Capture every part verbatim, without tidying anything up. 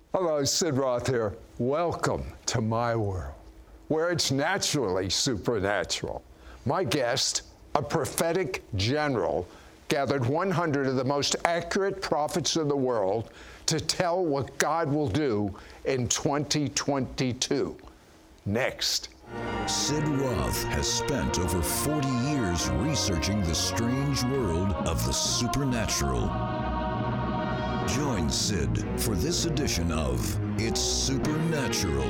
Hello, Sid Roth here. Welcome to my world, where it's naturally supernatural. My guest, a prophetic general, gathered one hundred of the most accurate prophets in the world to tell what God will do in twenty twenty-two. Next. Sid Roth has spent over forty years researching the strange world of the supernatural. Join Sid for this edition of It's Supernatural.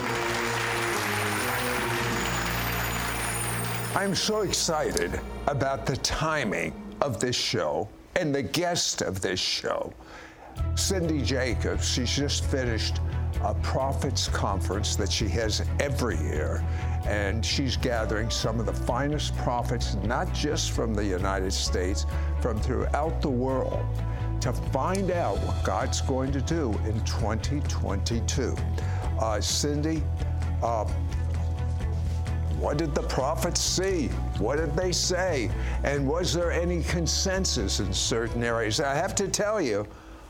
I'm so excited about the timing of this show and the guest of this show. Cindy Jacobs, she's just finished a prophets conference that she has every year, and she's gathering some of the finest prophets, not just from the United States, from throughout the world, to find out what God's going to do in twenty twenty-two. Uh, Cindy, uh, what did the prophets see? What did they say? And was there any consensus in certain areas? I have to tell you,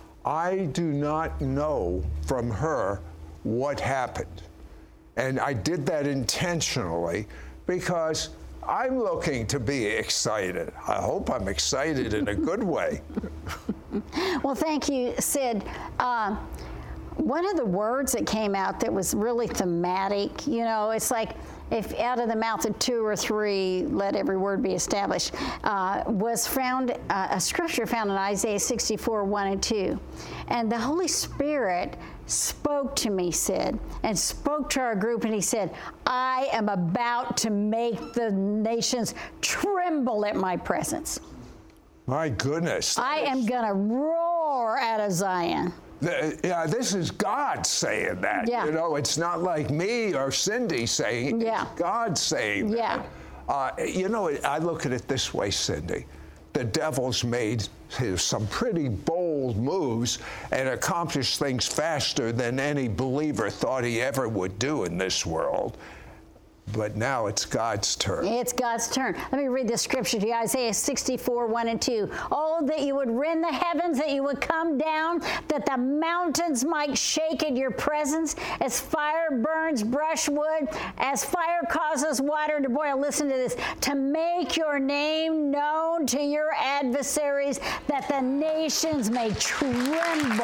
I do not know from her what happened. And I did that intentionally because I'm looking to be excited. I hope I'm excited in a good way. Well, thank you, Sid. Uh, one of the words that came out that was really thematic, you know, it's like, if out of the mouth of two or three, let every word be established, uh, was found, uh, a scripture found in Isaiah sixty-four, one and two. And the Holy Spirit spoke to me, Sid, and spoke to our group, and he said, I am about to make the nations tremble at my presence. My goodness. I am going to roar out of Zion. The, yeah, this is God saying that. Yeah. You know, it's not like me or Cindy saying it. Yeah. It's God saying yeah. that. Uh, you know, I look at it this way, Cindy. The devil's made his, some pretty bold moves and accomplished things faster than any believer thought he ever would do in this world. But now it's God's turn. It's God's turn. Let me read this scripture to you, Isaiah sixty-four, one and two. Oh, that you would rend the heavens, that you would come down, that the mountains might shake at your presence, as fire burns brushwood, as fire causes water to boil. Listen to this. To make your name known to your adversaries, that the nations may tremble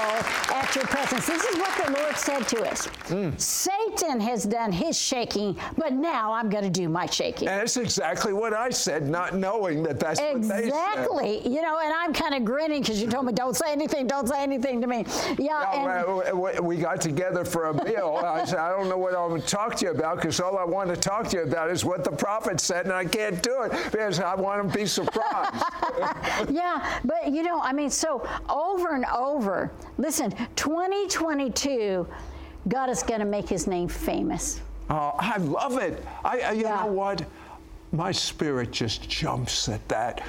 at your presence. This is what the Lord said to us. Mm. Satan has done his shaking, but now Now I'm going to do my shaking. And that's exactly what I said, not knowing that that's exactly. what they said. Exactly. You know, and I'm kind of grinning because you told me, don't say anything, don't say anything to me. Yeah. No, and we got together for a meal. I said, I don't know what I'm going to talk to you about because all I want to talk to you about is what the prophet said, and I can't do it because I want to be surprised. Yeah, but you know, I mean, so over and over, listen, twenty twenty-two, God is going to make his name famous. Oh, I love it. I, I you yeah. know what? My spirit just jumps at that.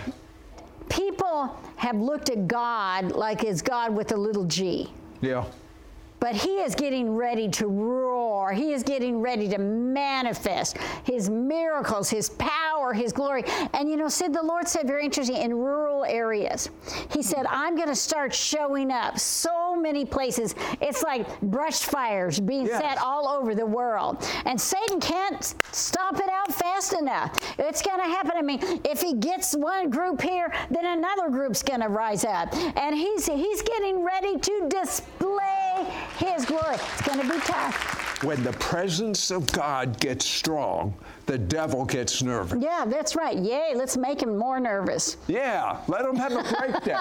People have looked at God like it's God with a little g. Yeah. But he is getting ready to roar. He is getting ready to manifest his miracles, his power, his glory. And you know, Sid, the Lord said very interesting, in rural areas. He said, I'm going to start showing up so many places. It's like brush fires being yes. set all over the world. And Satan can't stop it out fast enough. It's going to happen. I mean, if he gets one group here, then another group's going to rise up. And he's, he's getting ready to display his glory. It's going to be tough. When the presence of God gets strong, the devil gets nervous. Yeah, that's right. Yay, let's make him more nervous. Yeah, let him have a breakdown.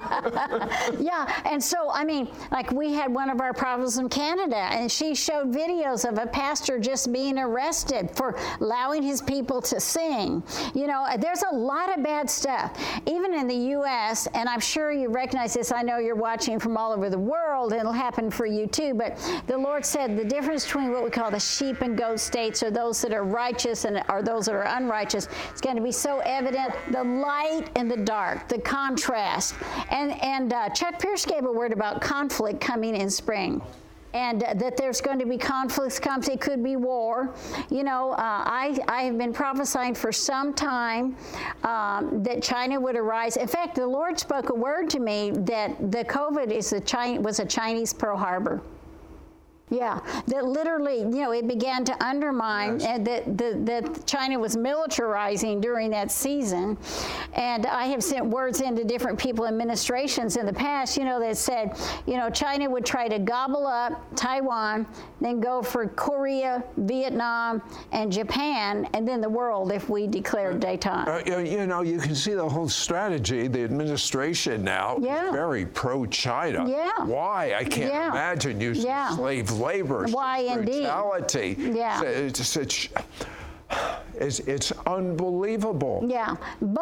Yeah, and so, I mean, like we had one of our prophets in Canada, and she showed videos of a pastor just being arrested for allowing his people to sing. You know, there's a lot of bad stuff. Even in the U S, and I'm sure you recognize this, I know you're watching from all over the world, and it'll happen for you too, but the Lord said the difference between what we call the sheep and goat states, or those that are righteous and are those that are unrighteous, it's going to be so evident, the light and the dark, the contrast. And and uh, Chuck Pierce gave a word about conflict coming in spring. And uh, that there's going to be conflicts, comes. It could be war. You know, uh, I, I have been prophesying for some time um, that China would arise. In fact, the Lord spoke a word to me that the COVID is a China, was a Chinese Pearl Harbor. Yeah, that literally, you know, it began to undermine, Yes. and that, that, that China was militarizing during that season. And I have sent words into different people, administrations in the past, you know, that said, you know, China would try to gobble up Taiwan, then go for Korea, Vietnam, and Japan, and then the world if we declared detente. Uh, you, you know, you can see the whole strategy. The administration now Yeah. is very pro-China. Yeah. Why? I can't Yeah. imagine using Yeah. slave labor. Why, indeed. Brutality. Yeah. It's, it's, it's, it's unbelievable. Yeah,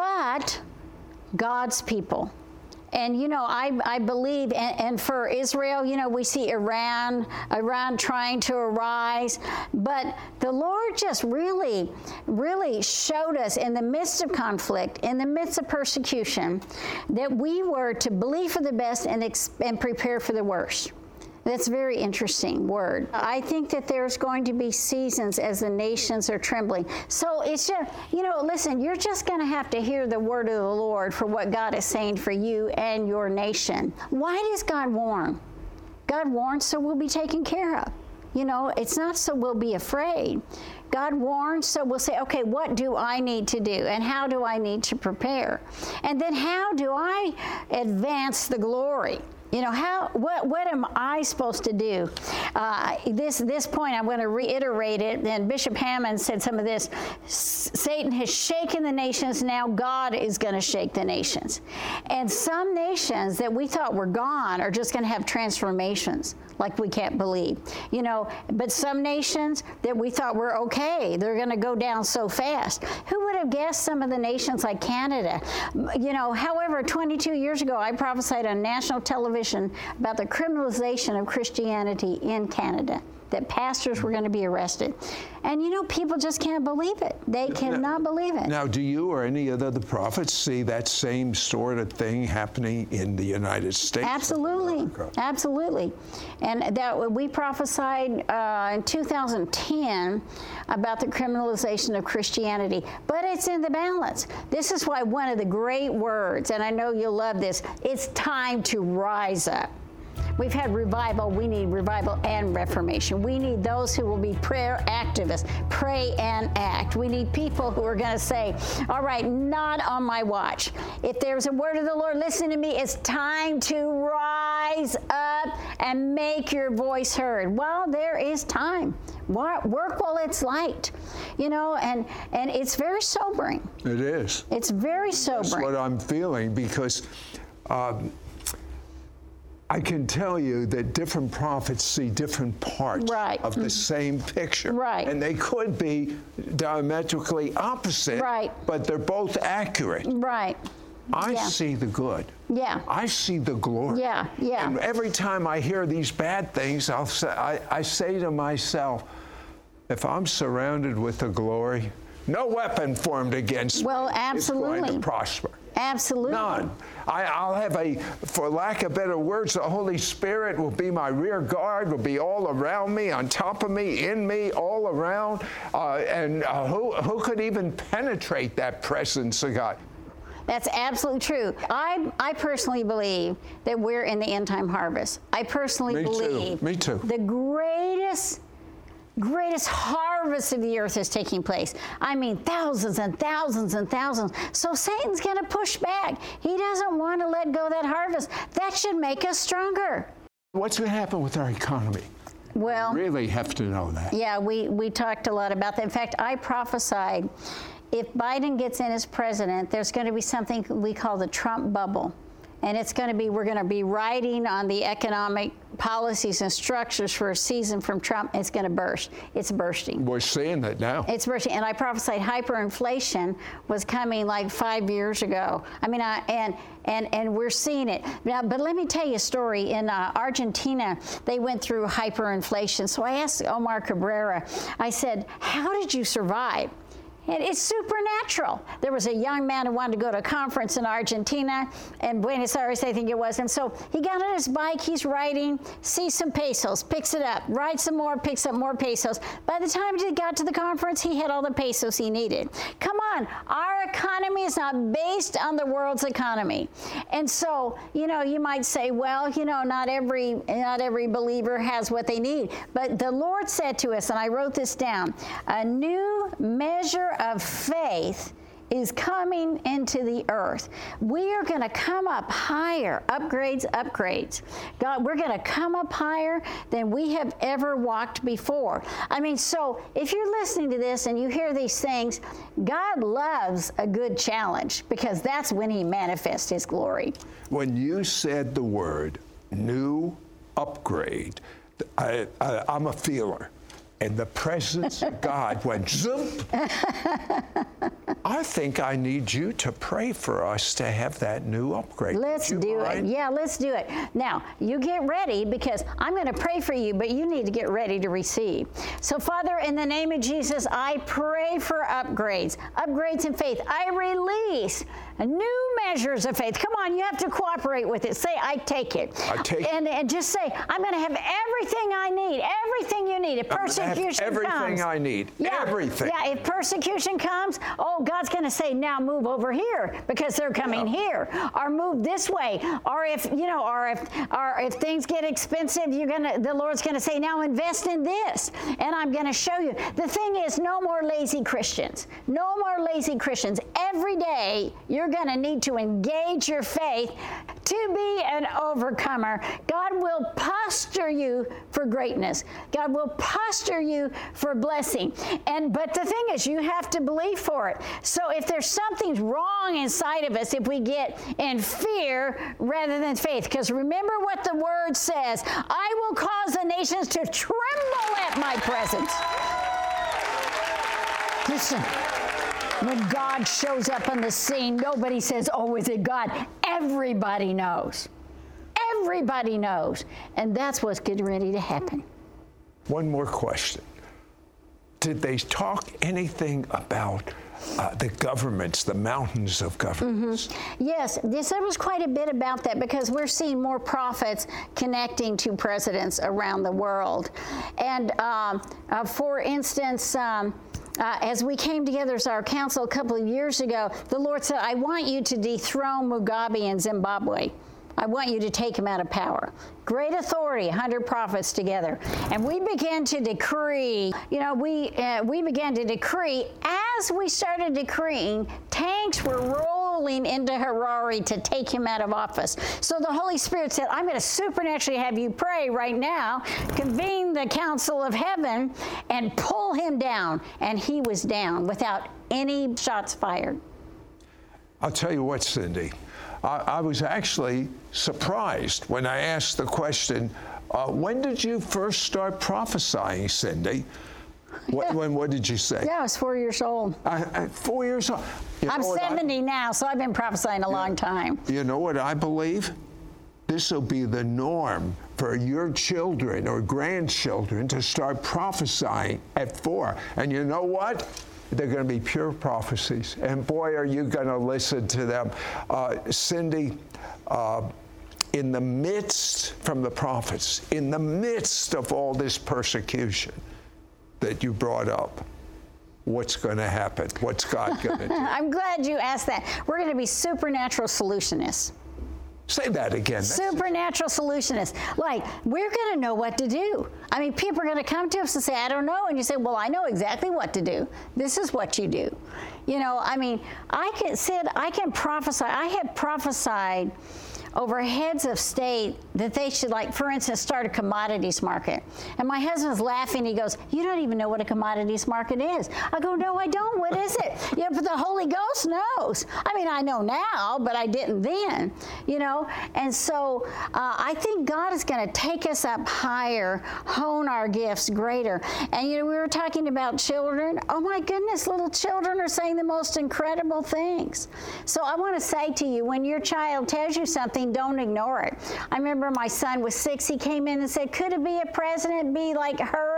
but God's people. And, you know, I, I believe, and, and for Israel, you know, we see Iran, Iran trying to arise. But the Lord just really, really showed us in the midst of conflict, in the midst of persecution, that we were to believe for the best and, ex- and prepare for the worst. That's a very interesting word. I think that there's going to be seasons as the nations are trembling. So it's just, you know, listen, you're just going to have to hear the word of the Lord for what God is saying for you and your nation. Why does God warn? God warns so we'll be taken care of. You know, it's not so we'll be afraid. God warns, so we'll say, okay, what do I need to do? And how do I need to prepare? And then how do I advance the glory? You know, how, what, what am I supposed to do? Uh, this, this point, I'm going to reiterate it. And Bishop Hammond said some of this. Satan has shaken the nations. Now God is going to shake the nations. And some nations that we thought were gone are just going to have transformations like we can't believe. You know, but some nations that we thought were okay, they're going to go down so fast. Who would have guessed some of the nations like Canada? You know, however, twenty-two years ago, I prophesied on national television about the criminalization of Christianity in Canada, that pastors were going to be arrested. And, you know, people just can't believe it. They cannot believe it. Now, do you or any of the other prophets see that same sort of thing happening in the United States? Absolutely. Absolutely. And that we prophesied uh, in two thousand ten about the criminalization of Christianity. But it's in the balance. This is why one of the great words, and I know you'll love this, it's time to rise up. We've had revival. We need revival and reformation. We need those who will be prayer activists, pray and act. We need people who are going to say, all right, not on my watch. If there's a word of the Lord, listen to me. It's time to rise up and make your voice heard. Well, there is time. Work while it's light, you know, and, and it's very sobering. It is. It's very sobering. That's what I'm feeling, because um, I can tell you that different prophets see different parts right. of the same picture. Right. And they could be diametrically opposite, right. but they're both accurate. Right. I yeah. see the good. Yeah. I see the glory. Yeah, yeah. And every time I hear these bad things, I'll say, I, I say to myself, if I'm surrounded with the glory, no weapon formed against well, me absolutely. is going to prosper. Absolutely. None. I, I'll have a, for lack of better words, the Holy Spirit will be my rear guard, will be all around me, on top of me, in me, all around. Uh, and uh, who, who could even penetrate that presence of God? That's absolutely true. I, I personally believe that we're in the end time harvest. I personally Me believe too. Me too. the greatest greatest harvest of the earth is taking place. I mean, thousands and thousands and thousands. So Satan's going to push back. He doesn't want to let go of that harvest. That should make us stronger. What's going to happen with our economy? Well, We really have to know that. yeah, we, we talked a lot about that. In fact, I prophesied if Biden gets in as president, there's going to be something we call the Trump bubble. And it's going to be, we're going to be riding on the economic policies and structures for a season from Trump. It's going to burst. It's bursting. We're seeing that now. It's bursting. And I prophesied hyperinflation was coming like five years ago. I mean, I, and and and we're seeing it now. But let me tell you a story. In uh, Argentina, they went through hyperinflation. So I asked Omar Cabrera, I said, how did you survive? And it's supernatural. There was a young man who wanted to go to a conference in Argentina, in Buenos Aires, I think it was. And so he got on his bike, he's riding, sees some pesos, picks it up, rides some more, picks up more pesos. By the time he got to the conference, he had all the pesos he needed. Come on, our economy is not based on the world's economy. And so, you know, you might say, well, you know, not every, not every believer has what they need. But the Lord said to us, and I wrote this down, a new measure of faith is coming into the earth. We are going to come up higher, upgrades, upgrades. God, we're going to come up higher than we have ever walked before. I mean, so if you're listening to this and you hear these things, God loves a good challenge because that's when he manifests his glory. When you said the word new upgrade, I, I, I'm a feeler. And the presence of God went zoom. I think I need you to pray for us to have that new upgrade. Let's do mind? it. Yeah, let's do it. Now, you get ready because I'm going to pray for you, but you need to get ready to receive. So, Father, in the name of Jesus, I pray for upgrades, upgrades in faith. I release new measures of faith. Come on, you have to cooperate with it. Say, I take it. I take it. And, and just say, I'm going to have everything I need, everything you need. If persecution everything comes. I need. Yeah, everything. Yeah, if persecution comes, oh, God's going to say, now move over here because they're coming yeah. here. Or move this way. Or if, you know, or if or if things get expensive, you're going to, the Lord's going to say, now invest in this. And I'm going to show you. The thing is, no more lazy Christians. No more lazy Christians. Every day, you're going to need to engage your faith to be an overcomer. God will posture you for greatness. God will posture you for blessing. And but the thing is, you have to believe for it. So if there's something wrong inside of us, if we get in fear rather than faith, because remember what the word says, I will cause the nations to tremble at my presence. Listen. When God shows up on the scene, nobody says, oh, is it God? Everybody knows. Everybody knows. And that's what's getting ready to happen. One more question. Did they talk anything about uh, the governments, the mountains of governments? Mm-hmm. Yes, yes, there was quite a bit about that because we're seeing more prophets connecting to presidents around the world. And um, uh, for instance, um, Uh, as we came together as our council a couple of years ago, the Lord said, I want you to dethrone Mugabe in Zimbabwe. I want you to take him out of power. Great authority, one hundred prophets together. And we began to decree, you know, we, uh, we began to decree, as we started decreeing, tanks were rolling into Harare to take him out of office. So the Holy Spirit said, I'm going to supernaturally have you pray right now, convene the council of heaven, and pull him down. And he was down without any shots fired. I'll tell you what, Cindy. I, I was actually surprised when I asked the question, uh, when did you first start prophesying, Cindy? What, when, what did you say? Yeah, I was four years old. I, I, four years old. You I'm seventy I, now, so I've been prophesying a yeah, long time. You know what I believe? This will be the norm for your children or grandchildren to start prophesying at four. And you know what? They're going to be pure prophecies. And boy, are you going to listen to them. Uh, Cindy, uh, in the midst, from the prophets, in the midst of all this persecution that you brought up, what's going to happen? What's God going to do? I'm glad you asked that. We're going to be supernatural solutionists. Say that again. Supernatural solutionists. Like, we're going to know what to do. I mean, people are going to come to us and say, I don't know. And you say, well, I know exactly what to do. This is what you do. You know, I mean, I can, Sid, I can prophesy. I have prophesied over heads of state that they should, like, for instance, start a commodities market. And my husband's laughing. He goes, you don't even know what a commodities market is. I go, no, I don't. What is it? Yeah, but the Holy Ghost knows. I mean, I know now, but I didn't then, you know. And so uh, I think God is going to take us up higher, hone our gifts greater. And, you know, we were talking about children. Oh, my goodness, little children are saying the most incredible things. So I want to say to you, when your child tells you something, don't ignore it. I remember my son was six. He came in and said, could it be a president be like her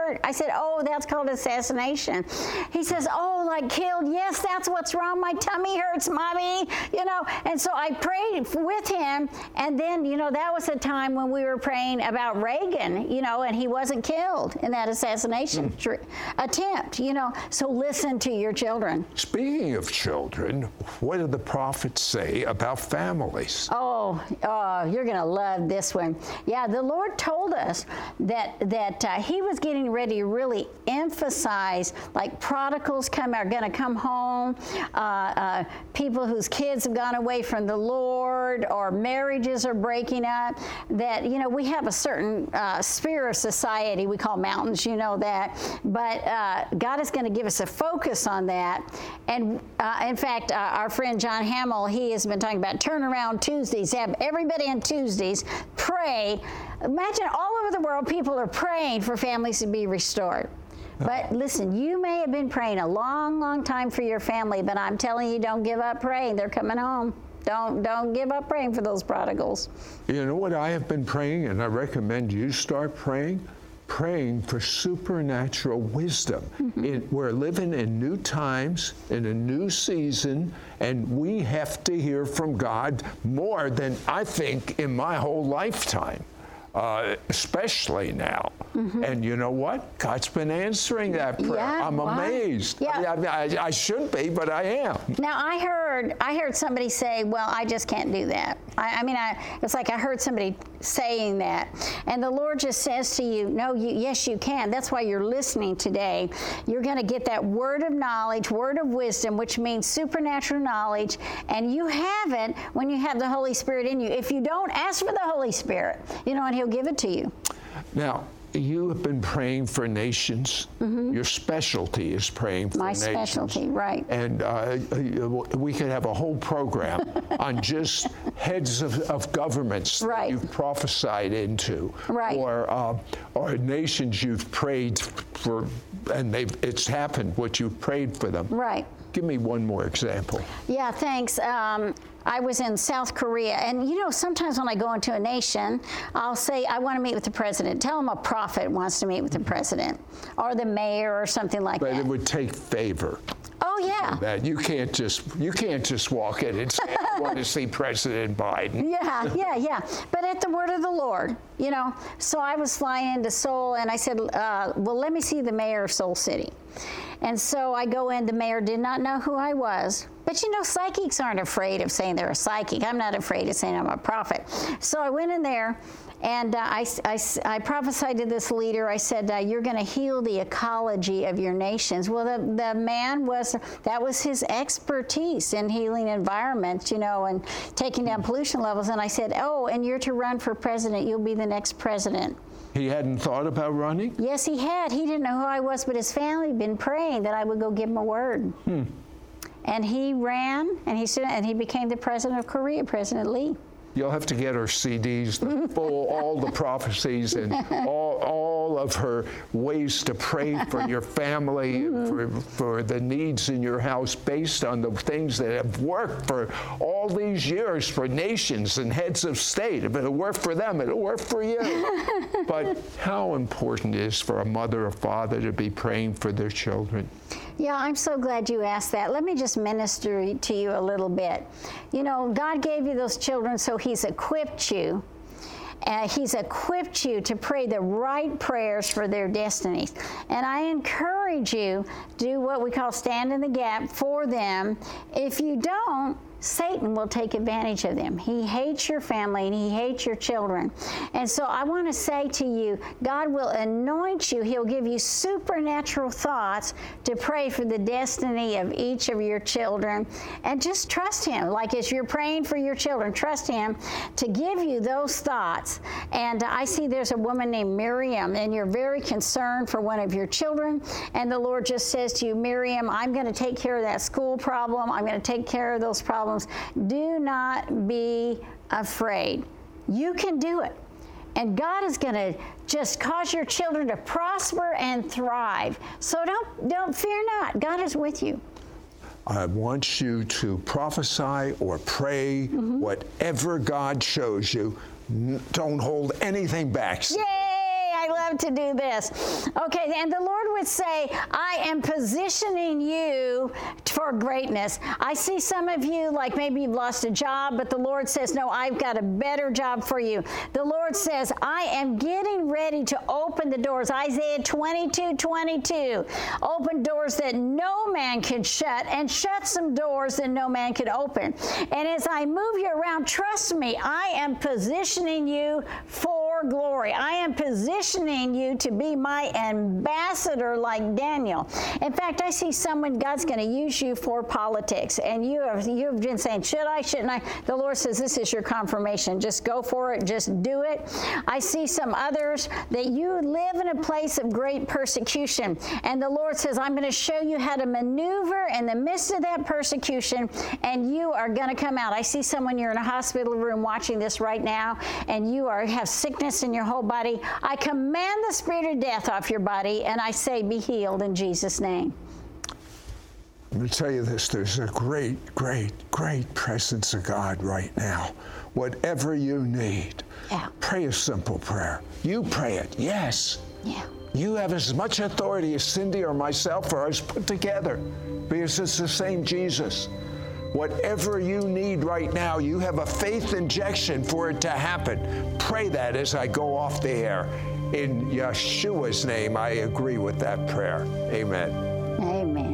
hurt? I said, oh, that's called assassination. He says, oh, like killed. Yes, that's what's wrong. My tummy hurts, Mommy. You know, and so I prayed with him. And then, you know, that was a time when we were praying about Reagan, you know, and he wasn't killed in that assassination mm. tr- attempt, you know. So listen to your children. Speaking of children, what do the prophets say about families? Oh, oh you're going to love this one. Yeah, the Lord told us that that uh, he was getting ready to really emphasize, like prodigals come are going to come home, uh, uh, people whose kids have gone away from the Lord, or marriages are breaking up, that, you know, we have a certain uh, sphere of society we call mountains, you know that, but uh, God is going to give us a focus on that. And uh, in fact, uh, our friend John Hamill, he has been talking about turnaround Tuesdays. Have everybody on Tuesdays pray. Imagine all over the world, people are praying for families to be restored. But listen, you may have been praying a long, long time for your family, but I'm telling you, don't give up praying. They're coming home. Don't don't give up praying for those prodigals. You know what I have been praying, and I recommend you start praying? Praying for supernatural wisdom. Mm-hmm. It, we're living in new times, in a new season, and we have to hear from God more than I think in my whole lifetime. Uh, especially now. Mm-hmm. And you know what? God's been answering that prayer. Yeah, I'm wow. amazed. Yeah. I, mean, I, I shouldn't be, but I am. Now, I heard I heard somebody say, well, I just can't do that. I, I mean, I, it's like I heard somebody saying that. And the Lord just says to you, no, you, yes, you can. That's why you're listening today. You're going to get that word of knowledge, word of wisdom, which means supernatural knowledge. And you have it when you have the Holy Spirit in you. If you don't, ask for the Holy Spirit, you know, and he'll give it to you. Now, you have been praying for nations. Mm-hmm. Your specialty is praying for My nations. My specialty, right. And uh, we could have a whole program on just heads of, of governments right. that you've prophesied into, right. or uh, or nations you've prayed for, and they've it's happened. What you've prayed for them. Right. Give me one more example. Yeah, thanks. Um, I was in South Korea, and you know, sometimes when I go into a nation, I'll say, I want to meet with the president. Tell them a prophet wants to meet with the president, or the mayor, or something like but that. But it would take favor. Oh, yeah. That you can't just you can't just walk in and say, I want to see President Biden. Yeah, yeah, yeah. But at the word of the Lord, you know. So I was flying into Seoul, and I said, uh, well, let me see the mayor of Seoul City. And so I go in, the mayor did not know who I was. But you know, psychics aren't afraid of saying they're a psychic. I'm not afraid of saying I'm a prophet. So I went in there, and uh, I, I, I prophesied to this leader. I said, uh, you're going to heal the ecology of your nations. Well, the, the man was, that was his expertise in healing environments, you know, and taking down pollution levels. And I said, oh, and you're to run for president. You'll be the next president. He hadn't thought about running? Yes, he had. He didn't know who I was, but his family had been praying that I would go give him a word. Hmm. And he ran, and he stood, and he became the president of Korea, President Lee. You'll have to get her C Ds, the full, all the prophecies and all, all of her ways to pray for your family, mm-hmm. for, for the needs in your house based on the things that have worked for all these years for nations and heads of state. If it'll work for them, it'll work for you. But how important it is for a mother or father to be praying for their children? Yeah, I'm so glad you asked that. Let me just minister to you a little bit. You know, God gave you those children so he's equipped you. Uh, he's equipped you to pray the right prayers for their destinies. And I encourage you to do what we call stand in the gap for them. If you don't, Satan will take advantage of them. He hates your family and he hates your children. And so I want to say to you, God will anoint you. He'll give you supernatural thoughts to pray for the destiny of each of your children. And just trust him. Like as you're praying for your children, trust him to give you those thoughts. And I see there's a woman named Miriam, and you're very concerned for one of your children. And the Lord just says to you, Miriam, I'm going to take care of that school problem. I'm going to take care of those problems. Do not be afraid. You can do it. And God is going to just cause your children to prosper and thrive. So don't, don't fear not. God is with you. I want you to prophesy or pray, mm-hmm. whatever God shows you. Don't hold anything back. Yay! I love love to do this. Okay, and the Lord would say, I am positioning you for greatness. I see some of you, like maybe you've lost a job, but the Lord says, no, I've got a better job for you. The Lord says, I am getting ready to open the doors. Isaiah twenty-two twenty-two. Open doors that no man can shut, and shut some doors that no man can open. And as I move you around, trust me, I am positioning you for glory. I am positioning you to be my ambassador like Daniel. In fact, I see someone, God's going to use you for politics, and you have, you've been saying, should I, shouldn't I? The Lord says, this is your confirmation. Just go for it. Just do it. I see some others that you live in a place of great persecution, and the Lord says, I'm going to show you how to maneuver in the midst of that persecution, and you are going to come out. I see someone, you're in a hospital room watching this right now, and you are have sickness in your whole body. I command the spirit of death off your body, and I say, be healed in Jesus' name. Let me tell you this, there's a great, great, great presence of God right now. Whatever you need, yeah. Pray a simple prayer. You pray it, yes. Yeah. You have as much authority as Cindy or myself or us put together, because it's the same Jesus. Whatever you need right now, you have a faith injection for it to happen. Pray that as I go off the air. In Yeshua's name, I agree with that prayer. Amen. Amen.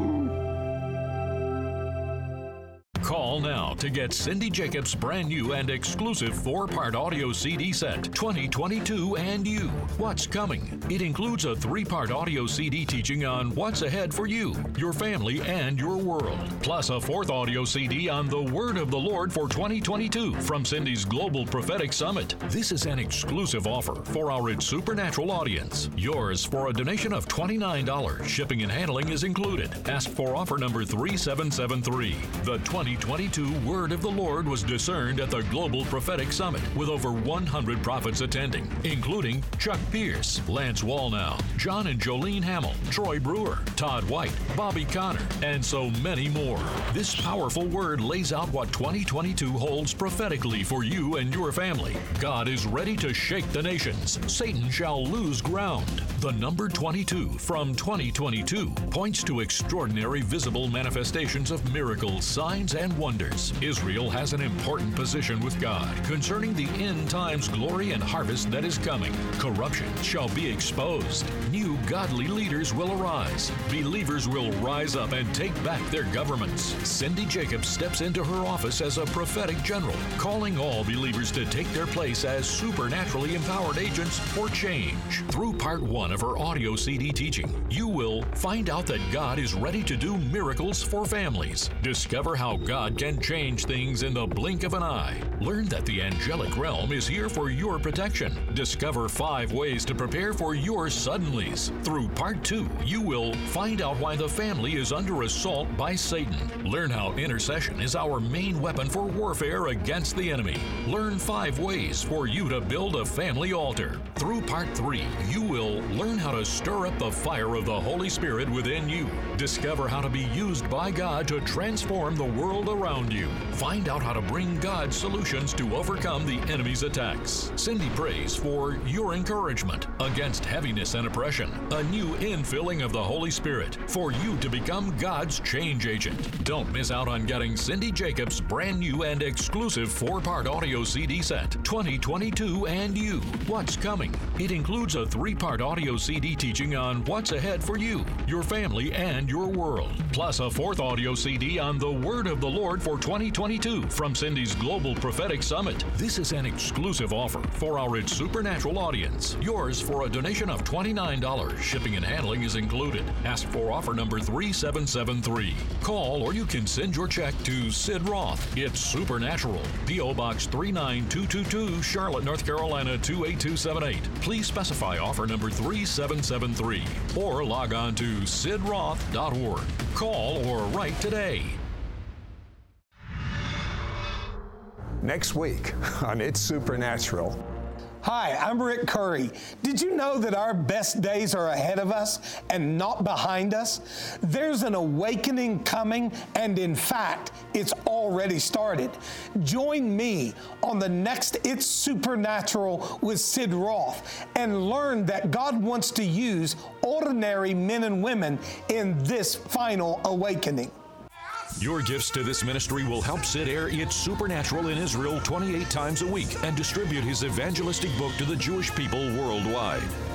Call now to get Cindy Jacobs' brand new and exclusive four-part audio C D set, twenty twenty-two and You, What's Coming. It includes a three-part audio C D teaching on what's ahead for you, your family, and your world, plus a fourth audio C D on the Word of the Lord for twenty twenty-two from Cindy's Global Prophetic Summit. This is an exclusive offer for our It's Supernatural audience. Yours for a donation of twenty-nine dollars. Shipping and handling is included. Ask for offer number three seven seven three. The twenty twenty-two Word of the Lord was discerned at the Global Prophetic Summit with over one hundred prophets attending, including Chuck Pierce, Lance Wallnau, John and Jolene Hamill, Troy Brewer, Todd White, Bobby Connor, and so many more. This powerful word lays out what twenty twenty-two holds prophetically for you and your family. God is ready to shake the nations. Satan shall lose ground. The number twenty-two from twenty twenty-two points to extraordinary visible manifestations of miracles, signs, and wonders. Israel has an important position with God concerning the end times glory and harvest that is coming. Corruption shall be exposed. New godly leaders will arise. Believers will rise up and take back their governments. Cindy Jacobs steps into her office as a prophetic general, calling all believers to take their place as supernaturally empowered agents for change. Through part one of her audio C D teaching, you will find out that God is ready to do miracles for families. Discover how God God can change things in the blink of an eye. Learn that the angelic realm is here for your protection. Discover five ways to prepare for your suddenlies. Through part two, you will find out why the family is under assault by Satan. Learn how intercession is our main weapon for warfare against the enemy. Learn five ways for you to build a family altar. Through part three, you will learn how to stir up the fire of the Holy Spirit within you. Discover how to be used by God to transform the world around you. Find out how to bring God's solutions to overcome the enemy's attacks. Cindy prays for your encouragement against heaviness and oppression, a new infilling of the Holy Spirit for you to become God's change agent. Don't miss out on getting Cindy Jacobs' brand new and exclusive four-part audio C D set, twenty twenty-two and You, What's Coming. It includes a three-part audio C D teaching on what's ahead for you, your family, and your world, plus a fourth audio C D on the Word of the Lord for twenty twenty-two from Cindy's Global Prophetic Summit. This is an exclusive offer for our It's Supernatural audience. Yours for a donation of twenty-nine dollars. Shipping and handling is included. Ask for offer number three seven seven three. Call or you can send your check to Sid Roth. It's Supernatural. P O Box three nine two two two, Charlotte, North Carolina two eight two seven eight. Please specify offer number three seven seven three or log on to sid roth dot org. Call or write today. Next week on It's Supernatural, Hi, I'm Rick Curry. Did you know that our best days are ahead of us and not behind us? There's an awakening coming, and in fact, it's already started. Join me on the next It's Supernatural with Sid Roth and learn that God wants to use ordinary men and women in this final awakening. Your gifts to this ministry will help Sid air It's Supernatural in Israel twenty-eight times a week and distribute his evangelistic book to the Jewish people worldwide.